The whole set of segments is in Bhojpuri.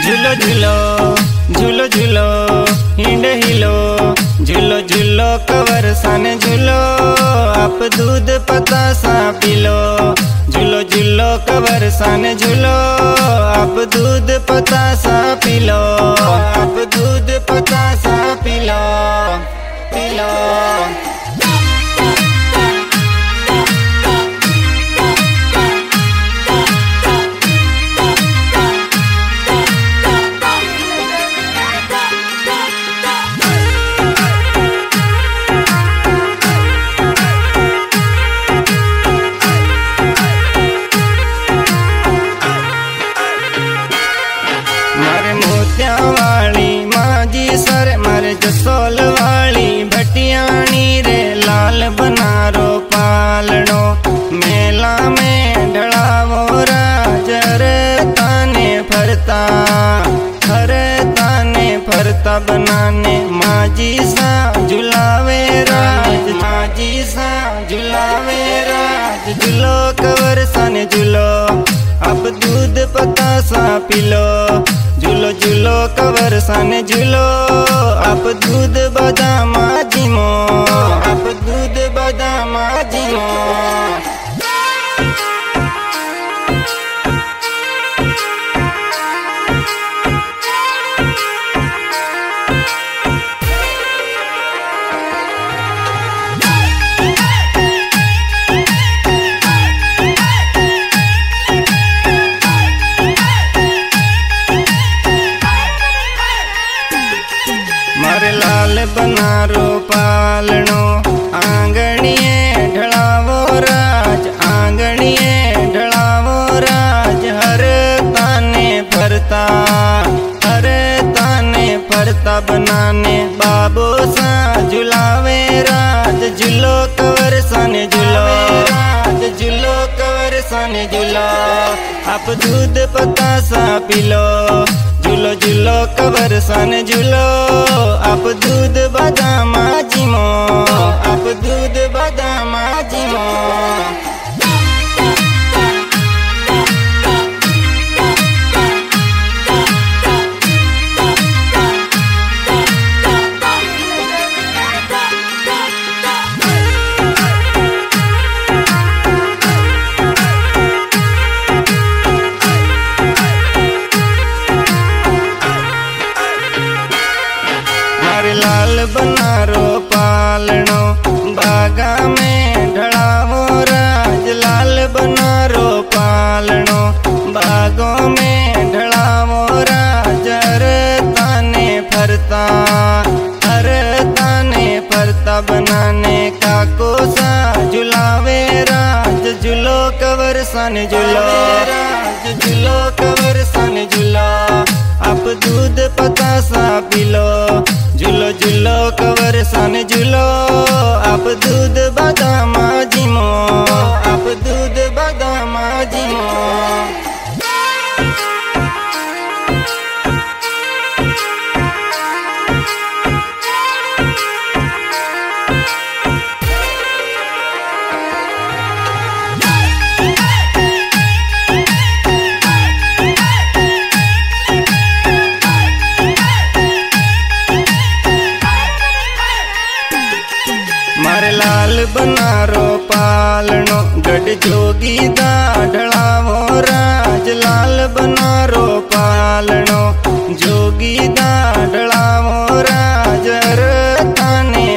झूलो झूलो झूलो झूलो हिंड हिलो झूलो झूलो कवर सन झूलो आप दूध पतासा पिलो झूलो झूलो कवर सन झूलो आप दूध पतासा पिलो आप दूध पतासा पिलो पिलो। मारे मोतिया वाली माजी सर मारे जसोल वाली भटियाणी रे लाल बनारो पालनो मेला में ढड़ावो राजर ताने फरता हर ताने फरता बनाने माजी सा झुलावे राज माजी सा झुलावे राज झुलो कवर सन झुलो अब दूध पतासा पिलो झूलो झूलो कवर सन झूलो आप दूध बादाम जिमो आप दूध बादाम जिमो। मारे लाल बनारो पालनो आंगणिए ढड़ावो राज आंगणिए ढड़ावो राज हर ताने फरता बनाने बाबो सा झुलावे राज झूलो कवर सन झूलो राज झूलो कवर सन झूलो आप दूध पतासा पिलो झूलो झूलो कवर सन झूलो आप दूध बादाम जिमो आप दूध बादाम जिमो। लाल बनारो पालनो बागा में ढड़ावो राज लाल बनारो पालनो बागों में ढड़ावो राज हर ताने फरता बनाने का कोसा झुलावे राज झूलो कवर सन झूलो राज झूलो कवर सन झूलो आप दूध पतासा पिलो झूलो झूलो कवर सन झूलो आप दूध बादाम जिमो आप दूध बादाम जिमो। मारे लाल बनारो पालनो गढ़ जोगी दा ढड़ावो राज लाल बनारो पालनो जोगी दा ढड़ावो राज हर ताने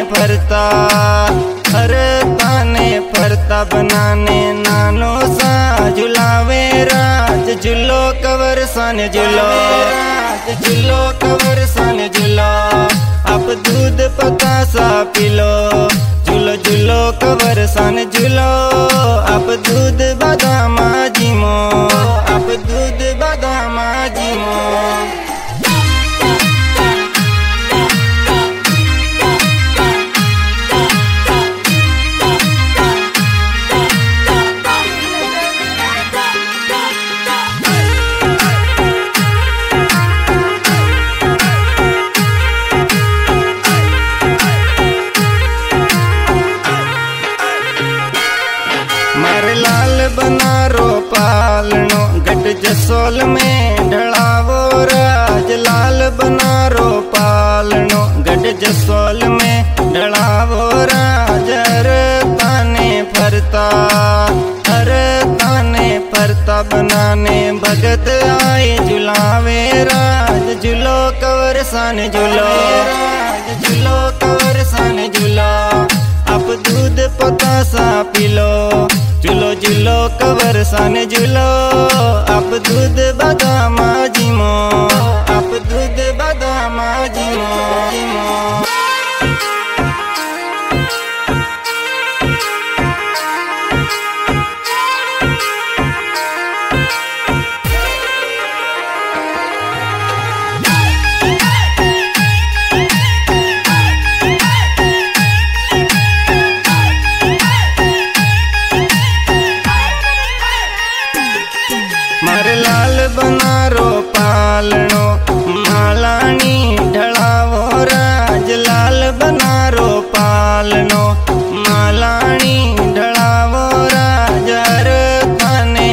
फरता बनाने नानो सा झुलावे राज झूलो कवर सन झूलो राज झूलो कवर सन झूलो आप दूध पतासा पिलो झूलो झूलो कवर सन झूलो आप दूध बादाम जिमो आप दूध बादाम जिमो। मारे लाल बनारो पालनो बनाने भगत आए झुलावे राज झूलो कवर सन झूलो झूलो कवर सन झूलो अब दूध पतासा पिलो झूलो झूलो कवर सन झूलो अब दूध बादाम जिमो अब दूध बादाम जिमो मारे लाल बनारो पालनो मालानी ढलावो राज लाल बनारो पालनो मालानी ढलावो राज हर ताने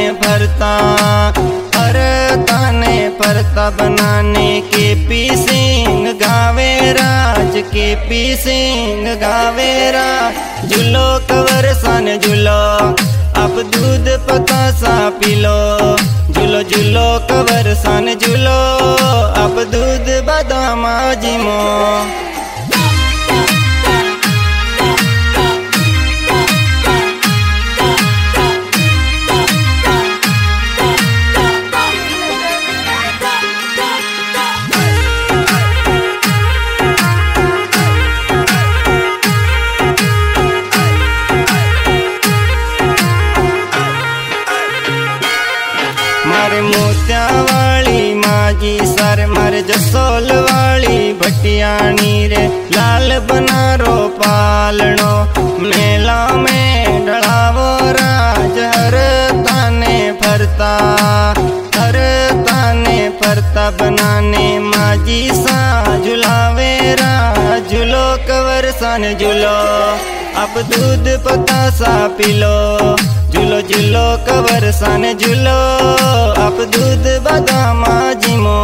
भरता बनाने के पी सिंह गावे राज के पी सिंह गावे राज झूलो कवर सन झूलो अब दूध पतासा पिलो झूलो झूलो कवर सन झूलो अब दूध बादाम जिमो मारे मोत्या वाली माजी सर मारे जसोल वाली भटियाणी रे लाल बनारो पालनो मेला में ढलावो राज हर ताने फरता बनाने माजी सा झुलावे राज झूलो कवर सन झूलो अब दूध पतासा पिलो झूलो झूलो कवर सन झूलो अब दूध बादाम जिमो